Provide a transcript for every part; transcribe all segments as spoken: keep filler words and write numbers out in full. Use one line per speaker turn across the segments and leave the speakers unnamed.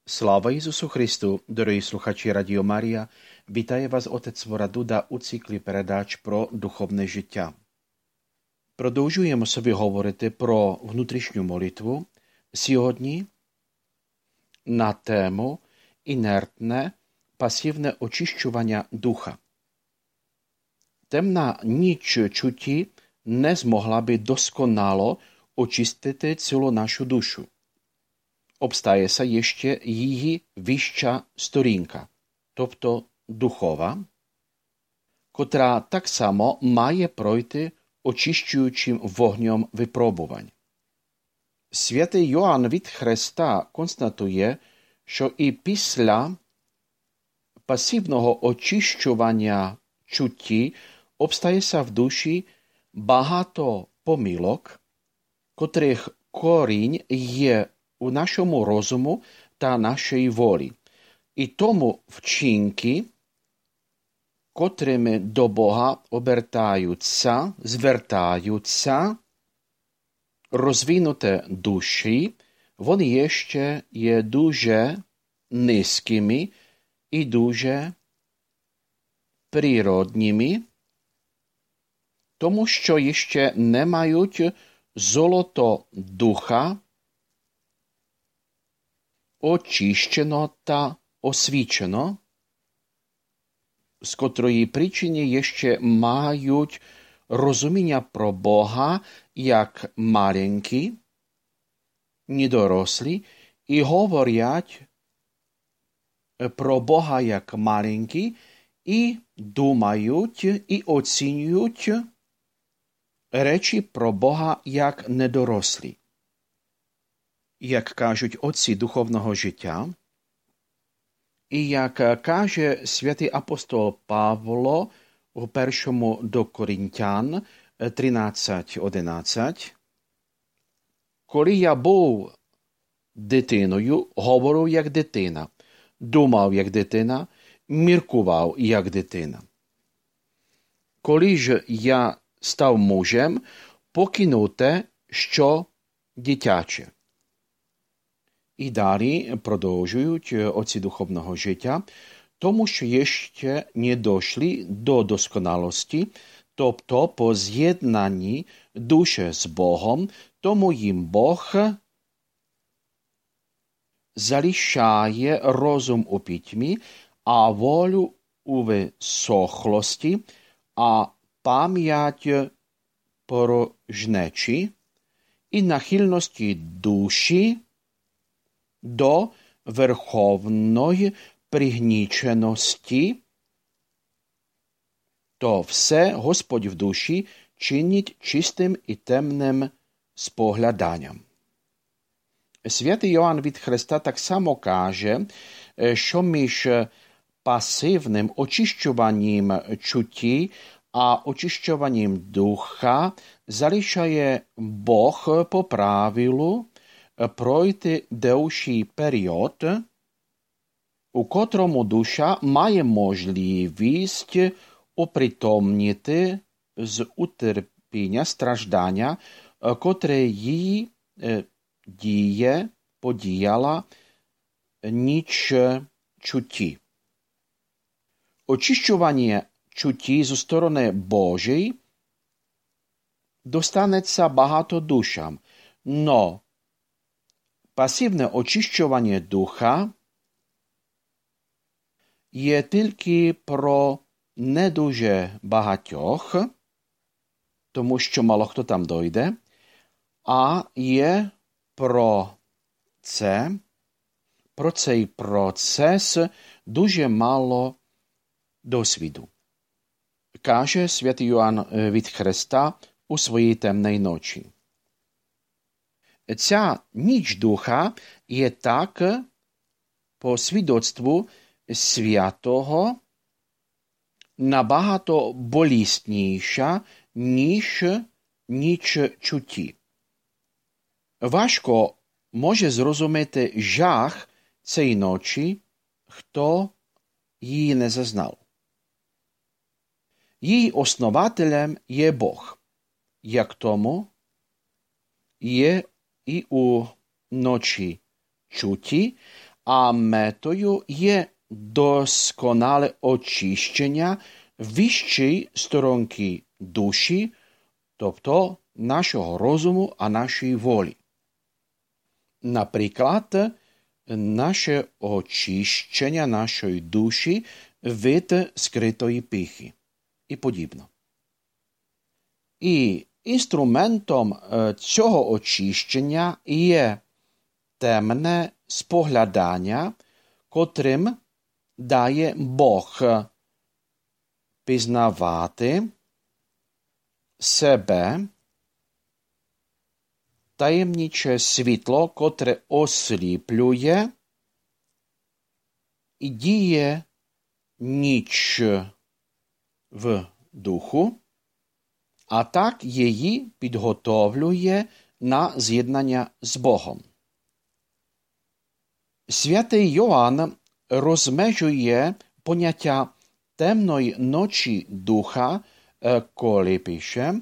Слава Ісусу Христу, дорогі слухачі Радіо Марія, вітає вас отець Ворадуда у циклі передач про духовне життя. Продовжуємо собі говорити про внутрішню молитву сьогодні на тему інертне, пасивне очищування духа. Темна ніч чутті не змогла би досконало очистити цілу нашу душу. Обстає се ще її вища сторінка, тобто духова, котра так само має пройти очищуючим вогнем випробувань. Святий Йоанн від Христа констатує, що і після пасивного очищування чутті обстає се в душі багато помилок, котрих корінь є у нашому розуму та нашій волі. І тому вчинки, котрими до Бога обертаються, звертаються, розвинуті душі, вони ще є дуже низькими і дуже природніми, тому що ще не мають золото духа, очищено та освічено, з котрої причини ще мають розуміння про Бога як маленькі, недорослі, і говорять про Бога як маленькі, і думають, і оцінюють речі про Бога як недорослі. Як кажуть отці духовного життя, і як каже святий апостол Павло у першому до Коринтян тринадцять одинадцять, коли я був дитиною, говорив як дитина, думав як дитина, міркував як дитина. Коли ж я став мужем, покинув те, що дитяче. І далі продовжують отці духовного життя, тому що ще не дійшли до досконалості, тобто по з'єднанні душі з Богом, тому їм Бог залишає розум у пітьмі, а волю у висохлості, а пам'ять порожнечі і нахильності душі до верховної пригніченості, то все Господь в душі чинить чистим і темним спогляданням. Святий Йоанн від Христа так само каже, що між пасивним очищуванням чутті а очищуванням духа залишає Бог по правилу пройти довший період, у котрому душа має можливість упритомніти з утерпіння, страждання, котре їй діє, подіяла ніч чутті. Очищування чутті зі сторони Божої достанеться багато душам, но пасивне очищування духа є тільки про не дуже багатьох, тому що мало хто там дойде, а є про це, про цей процес дуже мало досвіду. Каже святий Йоанн від Христа у своїй темній ночі. Ця ніч духа є так, по свідоцтву святого, набагато болісніша, ніж ніч чутті. Важко може зрозуміти жах цієї ночі, хто її не зазнав. Її основателем є Бог, як тому є і у ночі чутті, а метою є досконале очищення вищої сторонки душі, тобто нашого розуму, а нашої волі. Наприклад, наше очищення нашої душі від скритої пихи і подібно. І інструментом цього очищення є темне споглядання, котрим дає Бог пізнавати себе, таємниче світло, котре осліплює і діє ніч в духу, а так її підготовлює на з'єднання з Богом. Святий Йоанн розмежує поняття темної ночі духа, коли пише: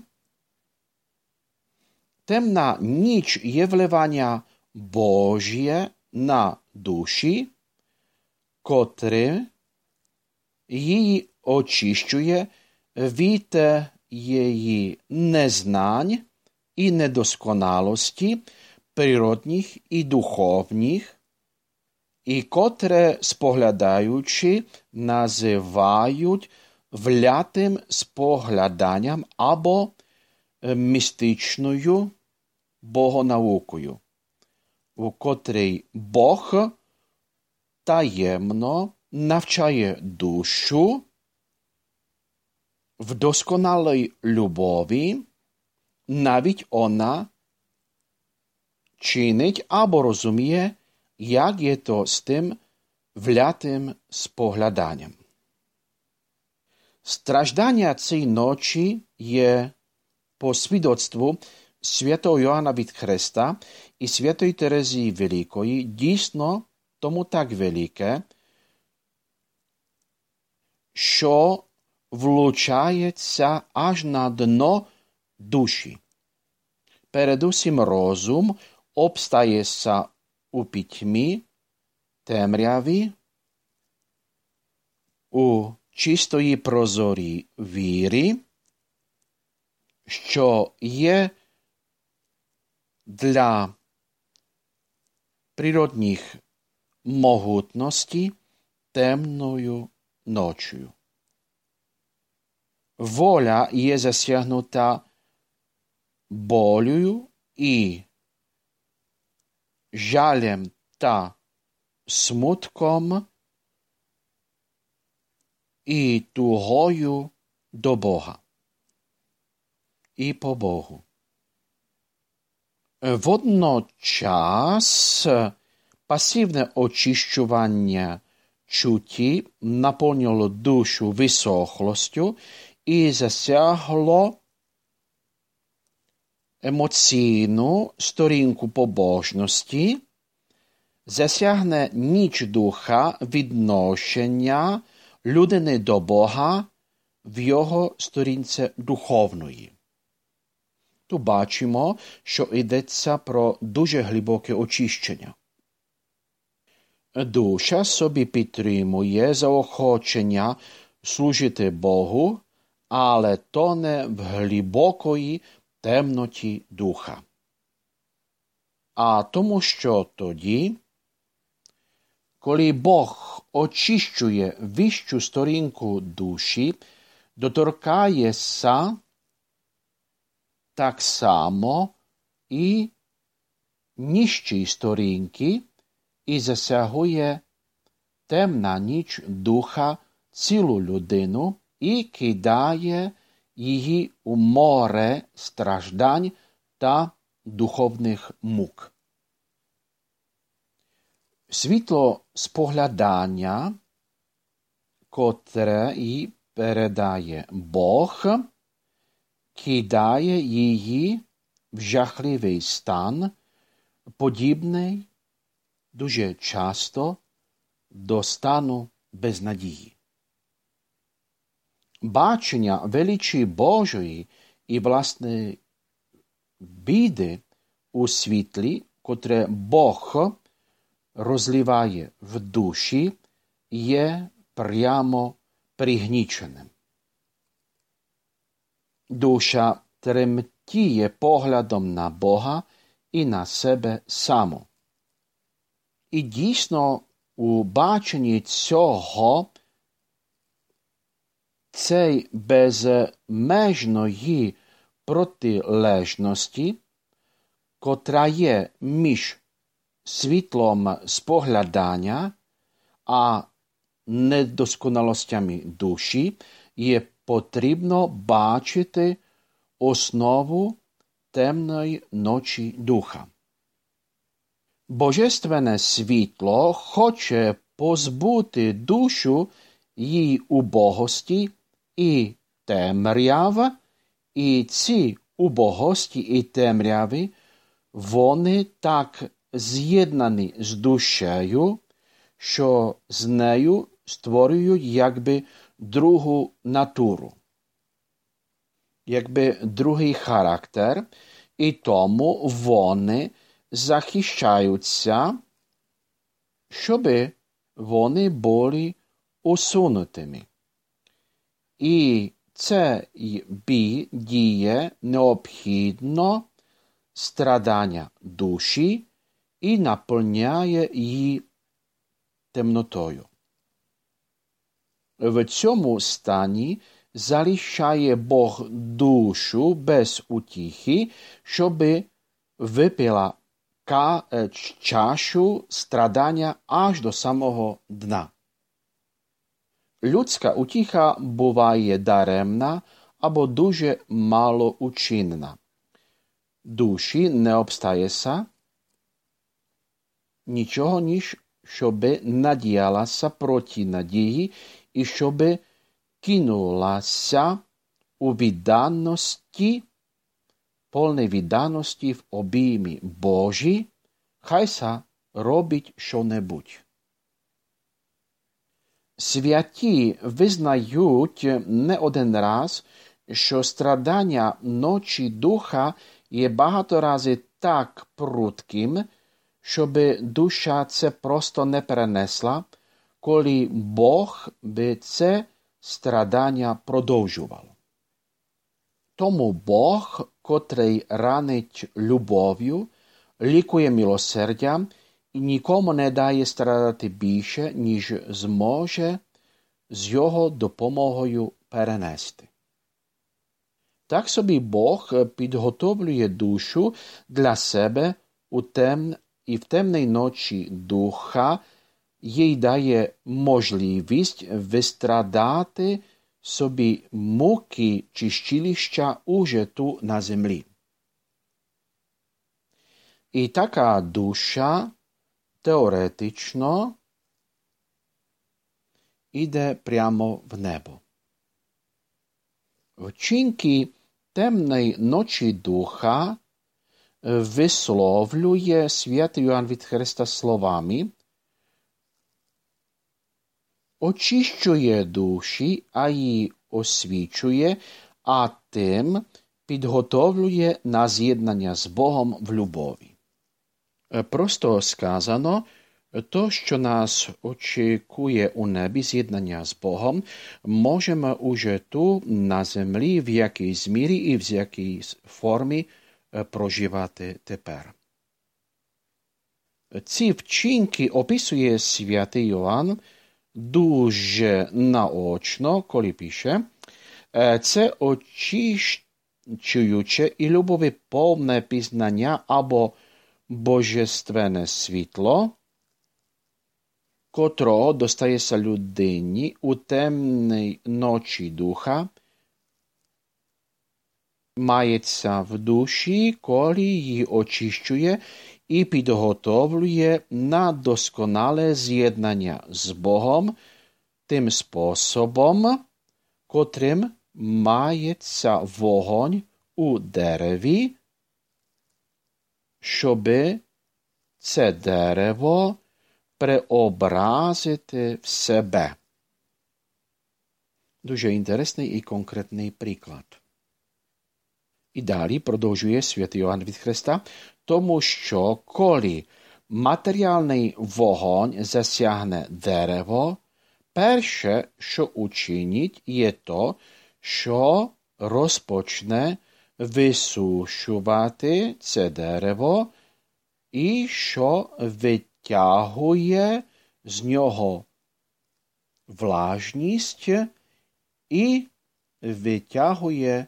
темна ніч є вливання Божє на душі, котре її очищує від її незнань і недосконалості природних і духовних, і котре, споглядаючи, називають влятим спогляданням або містичною богонаукою, у котрій Бог таємно навчає душу в досконалій любові, навіть вона чинить або розуміє, як є то з тим влятим спогляданням. Страждання цієї ночі є по свідоцтву святого Йоанна від Хреста і святої Терезії Великої дійсно тому так велике, що влучається аж на дно душі. Передусім розум обстається у пітьмі, темряві, у чистої прозорій вірі, що є для природних могутностей темною ночою. Воля є засягнута болю і жалем та смутком і тугою до Бога і по Богу. Водночас пасивне очищування чуті наповнило душу висохлостю і засягло емоційну сторінку побожності, засягне ніч духа відношення людини до Бога в його сторінці духовної. Тут бачимо, що йдеться про дуже глибоке очищення. Душа собі підтримує заохочення служити Богу, але тоне в глибокої темноті духа. А тому що тоді, коли Бог очищує вищу сторінку душі, доторкається так само і нижчі сторінки і засягує темна ніч духа цілу людину і кидає її у море страждань та духовних мук. Світло споглядання, котре їй передає Бог, кидає її в жахливий стан, подібний дуже часто до стану безнадії. Бачення величі Божої і, власне, біди у світлі, котре Бог розливає в душі, є прямо пригніченим. Душа тремтіє поглядом на Бога і на себе саму. І дійсно у баченні цього цей безмежної протилежності, котра є між світлом споглядання а недосконалостями душі, є потрібно бачити основу темної ночі духа. Божественне світло хоче позбути душу її убогості і темряв, і ці убогості і темряви, вони так з'єднані з душею, що з нею створюють якби другу натуру, якби другий характер, і тому вони захищаються, щоби вони були усунутими. І це бі діє необхідно страдання душі і наповняє її темнотою. В цьому стані залишає Бог душу без утіхи, щоби випила чашу страдання аж до самого дна. Людська утіха буває даремна або дуже малоучинна. Душі не обстається нічого, ніж щоби надіялася проти надії і щоби кинулася у відданості, повній відданості в обіймі Божі, хай са робить що-небудь. Святі визнають не один раз, що страдання ночі духа є багато разів так прутким, щоби душа це просто не перенесла, коли Бог би це страдання продовжував. Тому Бог, котрий ранить любов'ю, лікує милосердям і нікому не дає страдати більше, ніж зможе з його допомогою перенести. Так собі Бог підготовлює душу для себе у тем, і в темній ночі духа їй дає можливість вистрадати собі муки чистилища уже ту на землі. І така душа теоретично іде прямо в небо. Вчинки темної ночі духа висловлює святий Йоанн від Хреста словами: очищує душі, а її освічує, а тим підготовлює на з'єднання з Богом в любові. Просто сказано, то, що нас очікує у небі з'єднання з Богом, можемо уже ту на землі в якійсь мірі і в якійсь формі проживати тепер. Ці вчинки описує святий Йоанн дуже наочно, коли пише: це очищуюче і любові повне пізнання або божественне світло, котрого достається людині у темній ночі духа, мається в душі, коли її очищує і підготовлює на досконале з'єднання з Богом тим способом, котрим мається вогонь у дереві, щоби це дерево преобразити в себе. Дуже інтересний і конкретний приклад. І далі продовжує святий Йоанн від Хреста, тому що коли матеріальний вогонь засягне дерево, перше, що учинить, є то, що розпочне висушувати це дерево і що витягує з нього влажність і витягує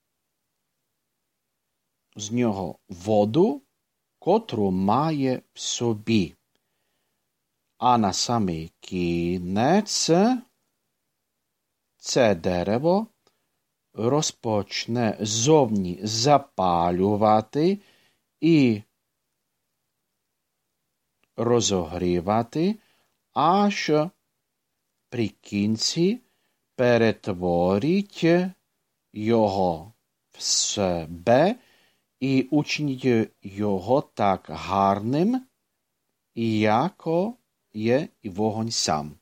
з нього воду, котру має в собі. А на самий кінець це дерево розпочне зовні запалювати і розогрівати, аж при кінці перетворить його в себе і учинить його так гарним, яко є і вогонь сам.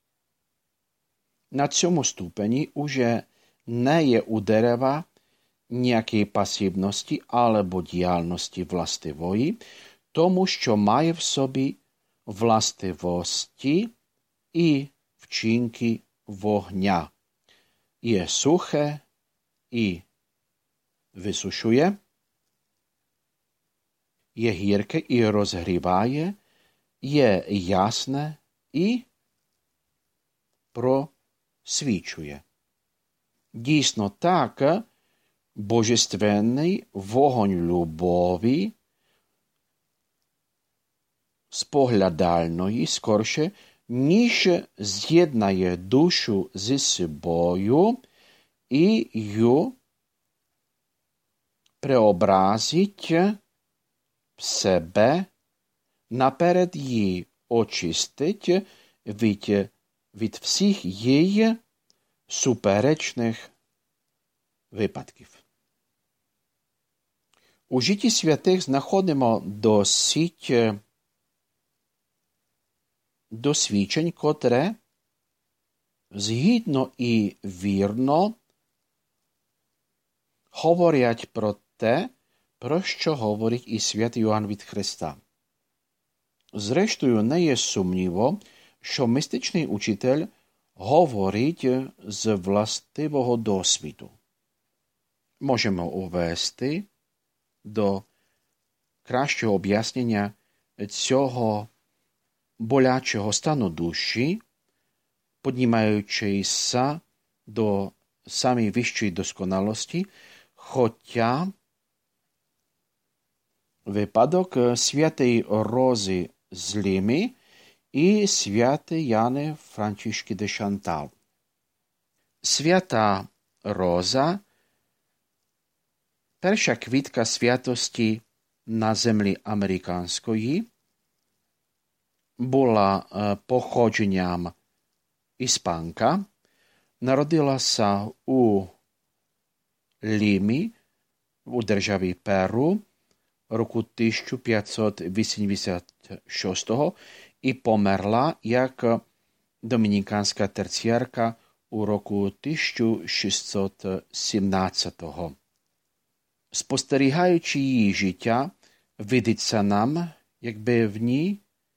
На цьому ступені уже не є у дерева ніякої пасивності або діяльності властивої, тому що має в собі властивості і вчинки вогня. Є сухе і висушує, є гірке і розгріває, є ясне і просвічує. Дійсно так, божественний вогонь любові, споглядальної, скорше, ніж з'єднає душу зі собою і ю преобразить в себе, наперед її очистить від, від всіх її суперечних випадків. У житті святих знаходимо досить досвідчень, котре згідно і вірно говорять про те, про що говорить і святий Йоанн від Христа. Зрештою, не є сумніво, що містичний учитель говорить з властивого досвіду. Можемо увести до кращого об'яснення цього болячого стану душі, піднімаючися до самої вищої досконалості, хоча випадок святої Рози з Ліми і святої Яни Францишки де Шантал. Свята Роза – перша квітка святості на землі американської, була походженням іспанка, народилася у Лімі, у державі Перу, року тисяча п'ятсот вісімдесят шостого і померла як домініканська терціарка у року тисяча шістсот сімнадцятого. Спостерігаючи її життя, видиться нам, якби в ній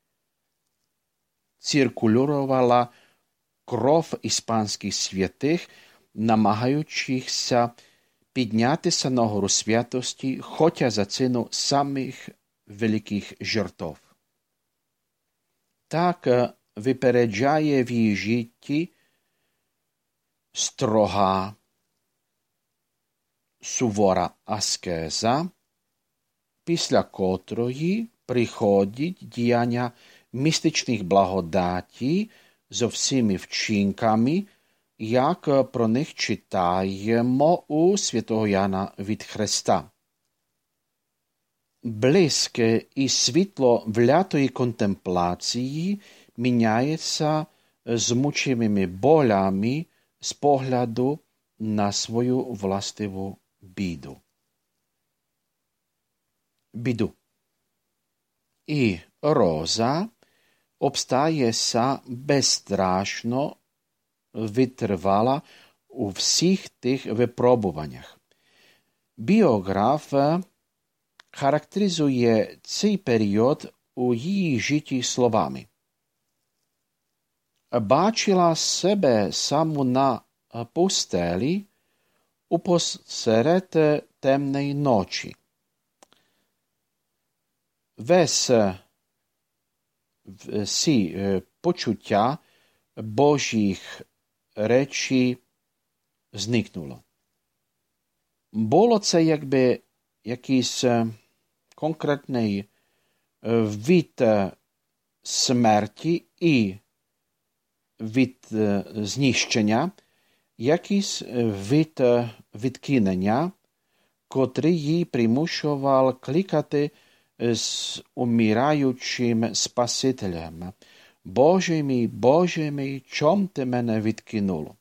циркулювала кров іспанських святих, намагаючихся піднятися на гору святості, хоча за ціну самих великих жертв. Так випереджає в її житті строга, сувора аскеза, після котрої приходять діяння містичних благодаті зо всіми вчинками, як про них читаємо у святого Яна від Христа. Близьке і світло влятої контемплації міняється з мучивими болями з погляду на свою властиву біду. Біду. І Роза обстається безстрашно витривала у всіх тих випробуваннях. Біограф характеризує цей період у її житті словами. Бачила себе саму на постелі упосеред темної ночі. Весь всі почуття Божих речі зникнуло. Було це якби якийсь конкретний від смерті і від знищення, якийсь від відкинення, котрий її примушував кликати з умираючим Спасителем. Боже мій, Боже мій, чом ти мене відкинуло?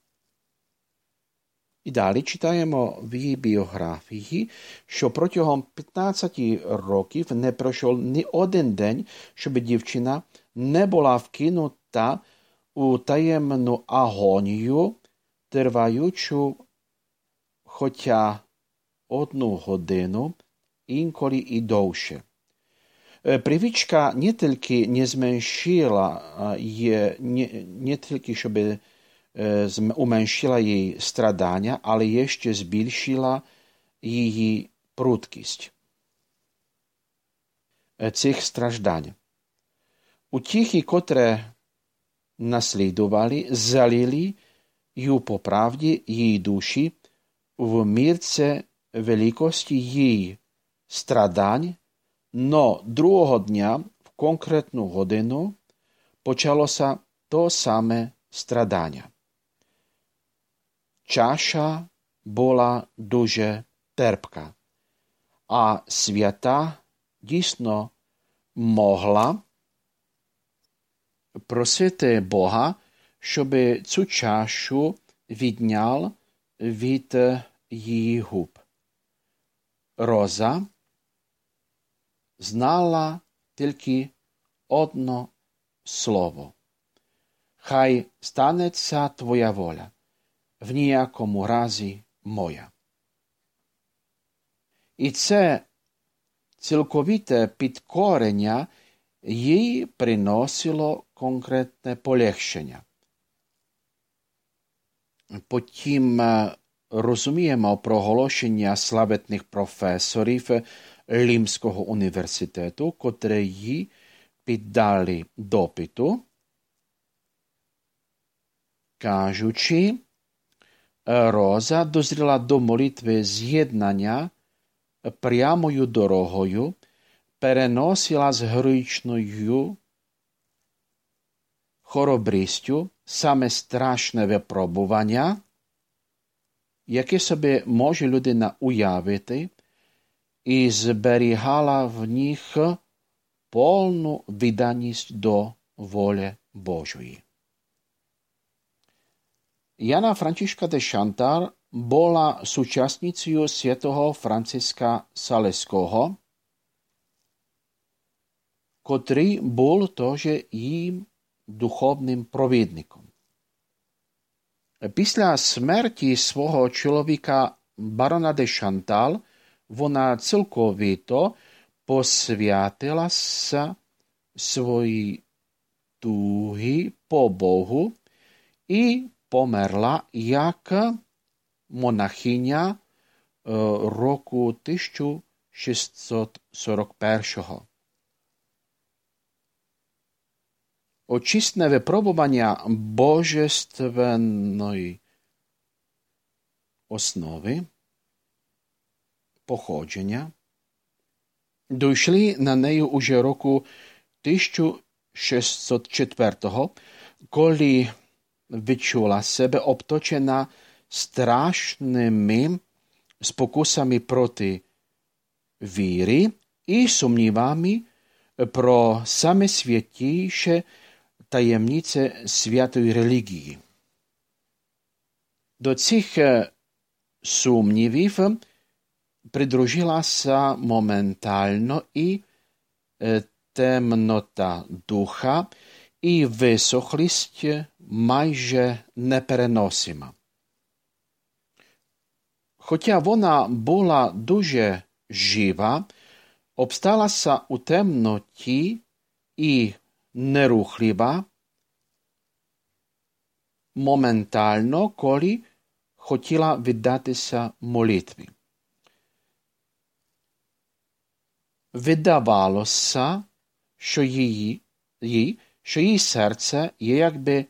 І далі читаємо в її біографії, що протягом п'ятнадцяти років не пройшов ні один день, щоб дівчина не була вкинута у таємну агонію, триваючу хоча одну годину, інколи і довше. Привичка не тільки не зменшила її, не, не тільки, щоб уменшила її страдання, але ще збільшила її прудкість цих страждань. Утіхи, котре наслідували, залили ю по правді її душі в мірце великості її страдань, но другого дня в конкретну годину почалося то саме страдання. Чаша була дуже терпка, а свята дійсно могла просити Бога, щоб цю чашу відняв від її губ. Роза знала тільки одно слово. Хай станеться твоя воля, в ніякому разі моя. І це цілковите підкорення їй приносило конкретне полегшення. Потім розуміємо проголошення славетних професорів Римського університету, котрі їй піддали допиту, кажучи, Роза дозріла до молитви з'єднання прямою дорогою, переносила з героїчною хоробрістю саме страшне випробування, яке собі може людина уявити, і зберігала в них повну відданість до волі Божої. Jana Františka de Chantal bola súčasnicou svätého Franciska Saleského, котрий був теж їм духовним провідником. Після смерті свого чоловіка барона де Шантал вона цілковито посвятилася свої туги по Богу і померла як монахиня року тисяча шістсот сорок першого. Очисне випробування божественної основи, походження, дійшли на неї уже року тисяча шістсот четвертого, коли відчула себе обточена страшними спокусами проти віри і сумнівами про саме святіше таємниce святої релігії. До цих сумнівів придружилася моментально і темнота духа, і висохлість майже непереносима. Хоча вона була дуже жива, обсталася у темноті і нерухлива моментально, коли хотіла віддатися молитві. Видавалося, що її, їй, що її серце є якби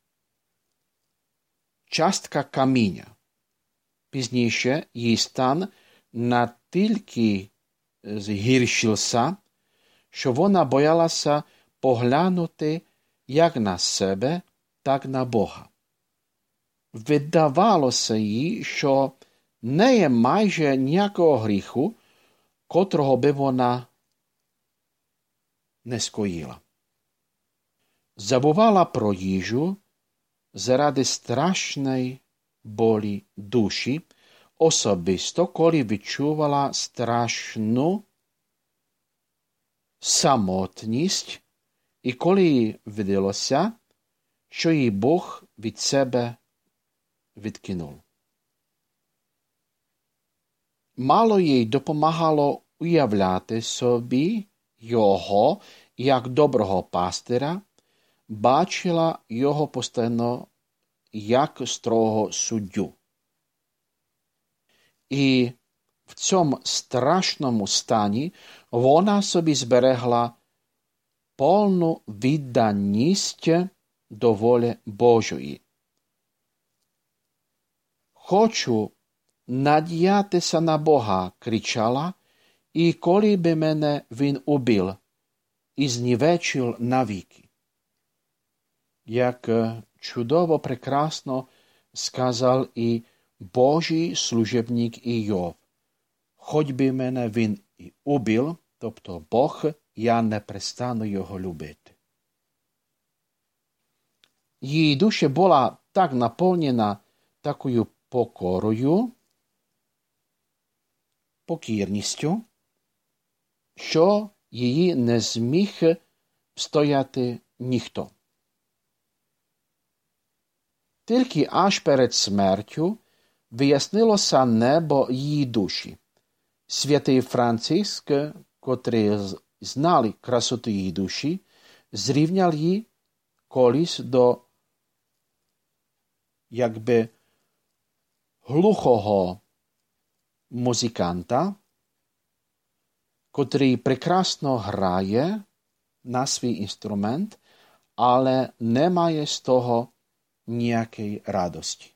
частка каміння. Пізніше її стан настільки згіршився, що вона боялася поглянути як на себе, так на Бога. Видавалося їй, що не є майже ніякого гріху, котрого би вона не скоїла. Забувала про їжу заради страшної болі душі, особисто, коли відчувала страшну самотність і коли видалося, що її Бог від себе відкинув. Мало їй допомагало уявляти собі його як доброго пастиря, бачила його постійно як строгого суддю. І в цьому страшному стані вона собі зберегла повну відданість до волі Божої. Хочу надіятися на Бога, кричала, і коли би мене він убив і знівечив навіки. Як чудово прекрасно сказав і Божий служебник Іов. Хоч би мене він і убив, тобто Бог, я не перестану його любити. Її душа була так наповнена такою покорою, покірністю, що її не зміг встояти ніхто. Тільки аж перед смертю вияснилося небо її душі. Святий Франциск, котрий знали красоту її душі, зрівняв її колись до якби глухого музиканта, котрий прекрасно грає на свій інструмент, але не має з того ніякої радості.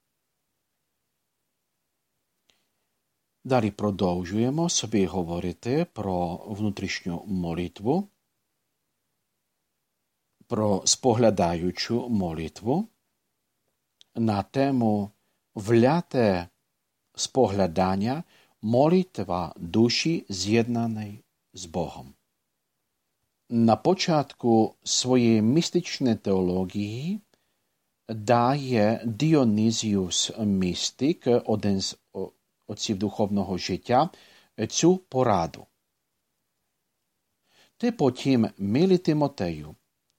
Далі продовжуємо собі говорити про внутрішню молитву, про споглядаючу молитву на тему вляте споглядання, молитва душі з'єднаної з Богом. На початку своєї містичної теології дає Діонізіус містик, один з отців духовного життя, цю пораду. Ти потім, милий Тимотею,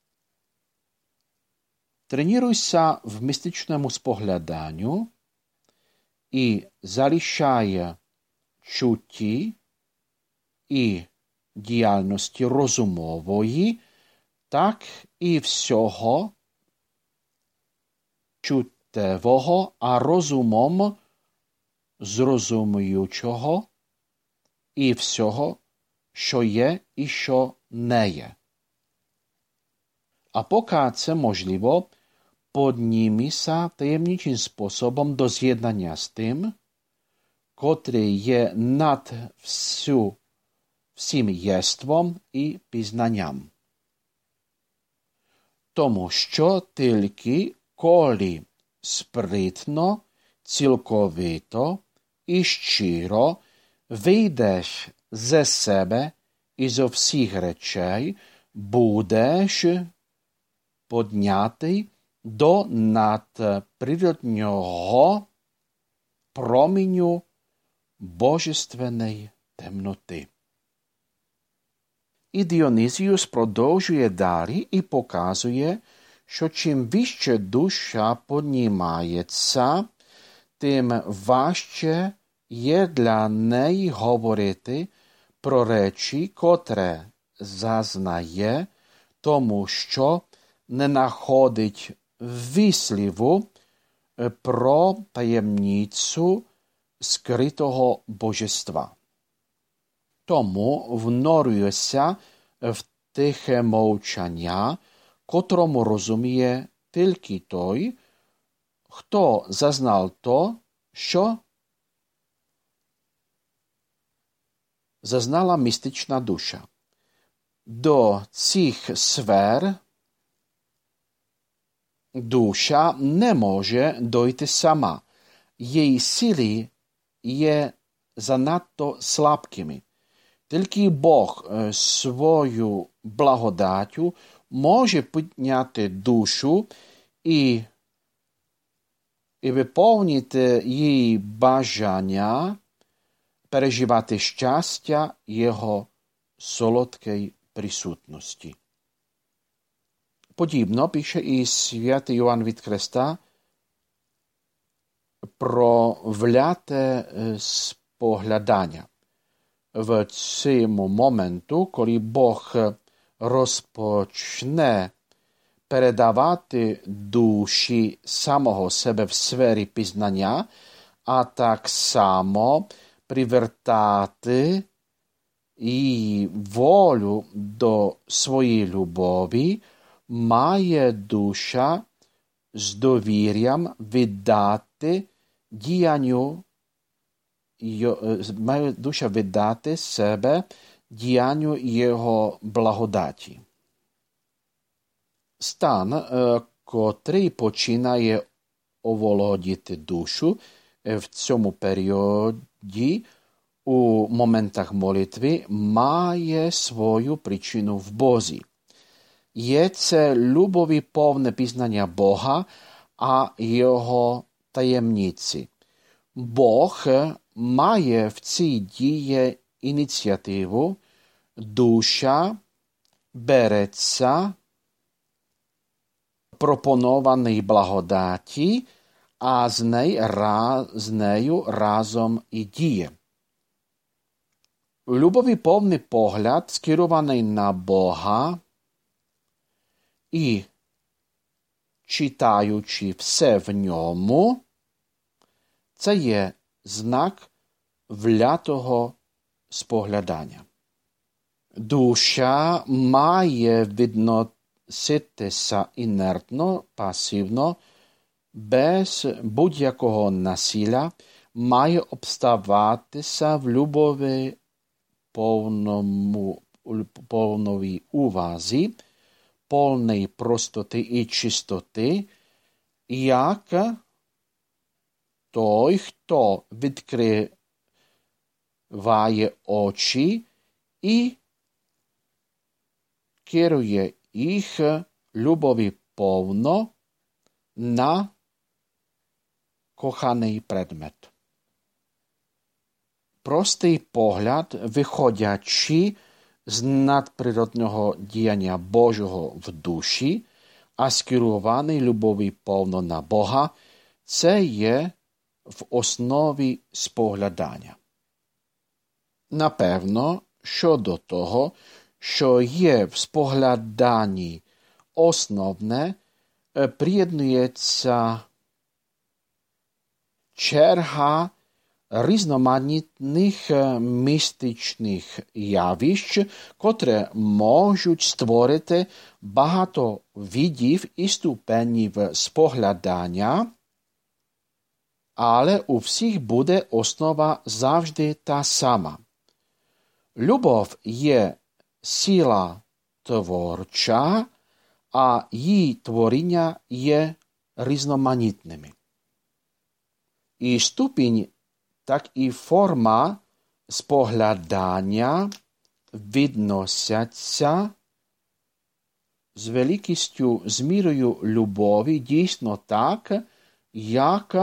тренуйся в містичному спогляданню і залишай чутті і діяльності розумової, так і всього чуттєвого, а розумом зрозуміючого і всього, що є і що не є. А поки це можливо, піднімися таємничим способом до з'єднання з тим, котрий є над всю, всім єством і пізнанням. Тому що тільки коли спритно, цілковито і щиро вийдеш ze себе і зо всіх речей, будеш піднятий до надприроднього променю божественної темноти. І Діонізіус продовжує далі і показує, що чим вище душа піднімається, тим важче є для неї говорити про речі, котре зазнає тому що не находить висліву про таємницю скритого божества. Тому внорюється в тихе мовчання, котрому розуміє тільки той, хто зазнав то, що зазнала містична душа. До цих сфер душа не може дойти сама. Її сили є занадто слабкими. Тільки Бог свою благодаттю може підняти душу і, і виповнити її бажання переживати щастя Його солодкої присутності. Подібно пише і святий Йоанн від Хреста про вляте споглядання. В цьому моменту, коли Бог розпочне передавати душі самого себе в сфері пізнання, а так само привертати її волю до своєї любові, має душа з довір'ям віддати діянню, має душа віддати себе діянню Його благодаті. Стан, котрий починає оволодіти душу в цьому періоді у моментах молитви, має свою причину в Бозі. Є це любові повне пізнання Бога, а Його таємниці. Бог має в цій дії ініціативу, душа береться пропонованої благодаті, а з, неї, з нею разом і діє. Любові повний погляд, скерований на Бога, і, читаючи все в ньому, це є знак влятого споглядання. Душа має відноситися інертно, пасивно, без будь-якого насилля, має обставатися в любові повному, повновій увазі, повної простоти і чистоти, як той, хто відкриває очі і керує їх любові повно на коханий предмет. Простий погляд, виходячи з надприродного діяння Божого в душі, а скерований любові повно на Бога, це є в основі споглядання. Напевно, щодо того, що є в спогляданні основне, приєднується черга різноманітних містичних явищ, котрі можуть створити багато видів і ступенів споглядання, але у всіх буде основа завжди та сама. Любов є сила творча, а її творіння є різноманітними. І ступінь, так і форма споглядання відносяться з великістю, з мірою любові дійсно так, як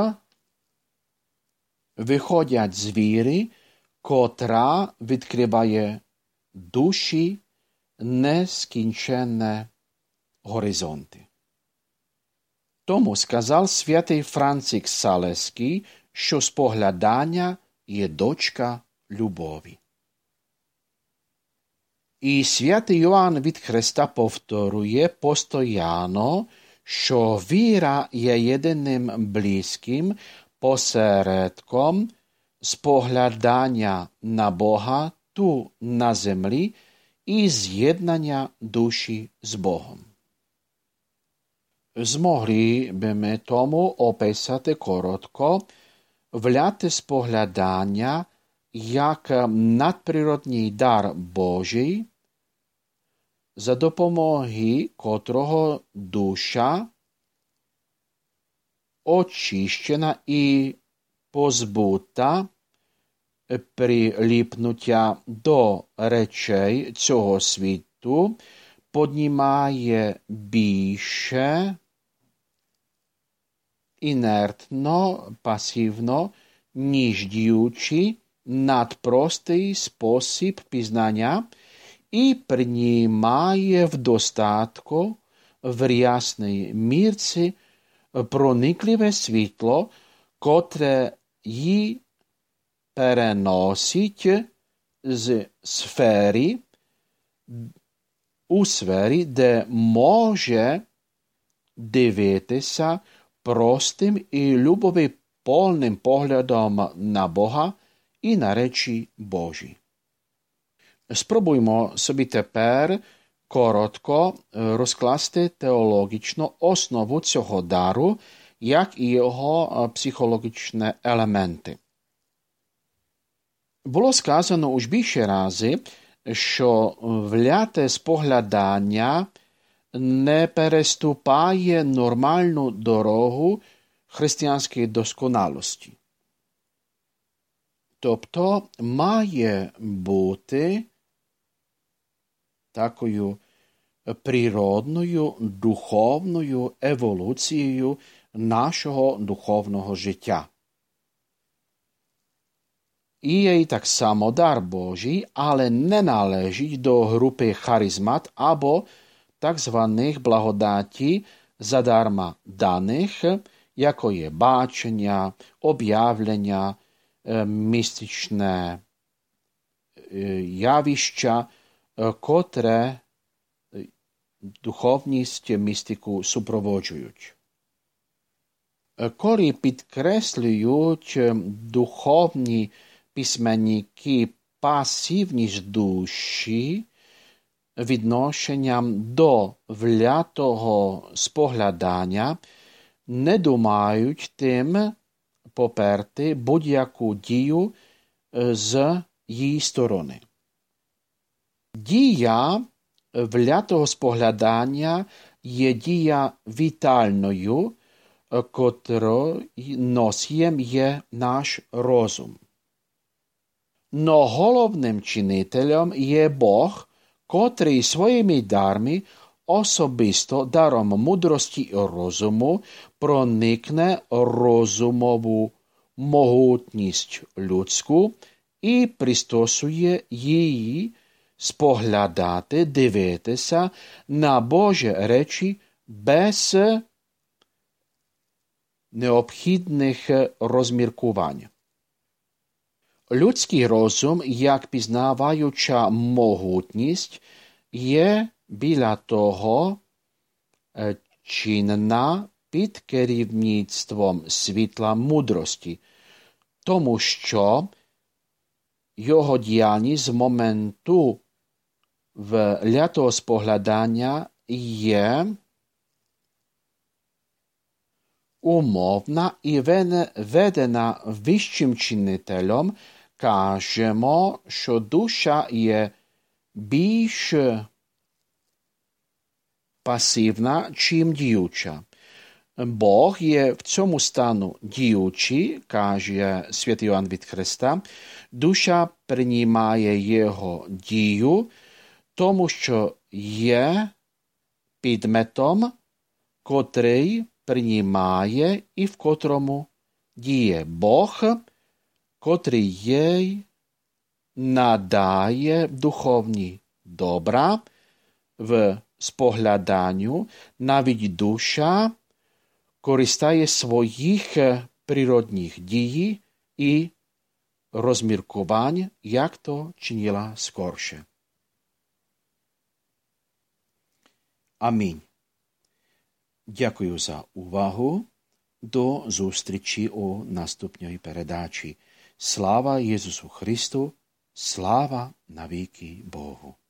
виходять з віри, котра відкриває душі нескінченні горизонти. Тому сказав святий Франциск Салезький, що споглядання є дочка любові. І святий Йоанн від Хреста повторює постійно, що віра є єдиним близьким посередком споглядання на Бога tu na землі і з'єднання душі з Богом. Змогли би ми тому описати коротко вляте споглядання як надприродній дар Божий, за допомоги котрого душа очищена і позбута приліпнуття до речей цього світу, піднімає більше інертно, пасивно, ніж діючи надпростий спосіб пізнання і приймає в достатку в рясній мірці проникливе світло, котре її переносить з сфери у сфері, де може дивитися простим і любовіповним поглядом на Бога і на речі Божі. Спробуймо собі тепер коротко розкласти теологічну основу цього дару, як і його психологічні елементи. Було сказано уж більше рази, що вляте споглядання не переступає нормальну дорогу християнської досконалості. Тобто має бути такою природною духовною еволюцією нашого духовного життя. І є й так само дар Божий, але не належить до групи харизмат або так званих благодаті задарма даних, яко є бачення, об'явлення, містичне явища, котре духовність містику супроводжують. Коли підкреслюють духовні письменники пасивність душі відношенням до влятого споглядання, не думають тим поперти будь-яку дію з її сторони. Дія влятого споглядання є дія вітальною, котрої носієм є наш розум. Но головним чинителем є Бог, котрий своїми дарми, особисто даром мудрості і розуму, проникне розумову могутність людську і пристосує її споглядати, дивитися на Божі речі без необхідних розміркувань. Людський розум, як пізнаваюча могутність, є біля того чинна під керівництвом світла мудрості, тому що його діяльність з моменту влятого споглядання є умовна і ведена вищим чинителем, кажемо, що душа є більш пасивна, чим діюча. Бог є в цьому стану діючий, каже святий Йоанн від Хреста, душа приймає його дію, тому що є підметом, котрий приймає і в котрому діє Бог, котрий їй надає духовні добра в спогляданню, навіть душа користає своїх природних дій і розміркувань, як то чинила скорше. Амінь. Дякую за увагу. До зустрічі у наступній передачі. Слава Ісусу Христу, слава навіки Богу.